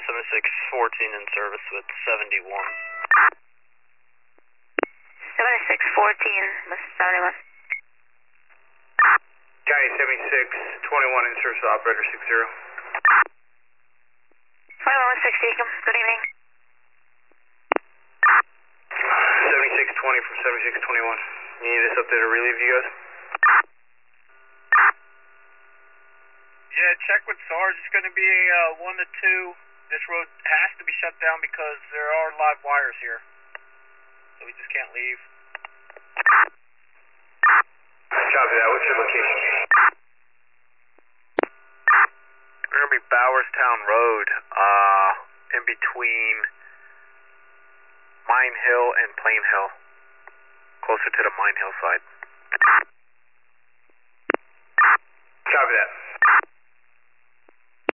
7614 in service with 71. 7614 with 71. County 7621 in service with operator 60. 2160, good evening. 7620 from 7621. You need this up there to relieve you guys? Yeah, check with SARS. It's going to be a 1 to 2. This road has to be shut down because there are live wires here. So we just can't leave. Copy that. What's your location? We're going to be Bowerstown Road, in between Mine Hill and Plain Hill, closer to the Mine Hill side. Copy that.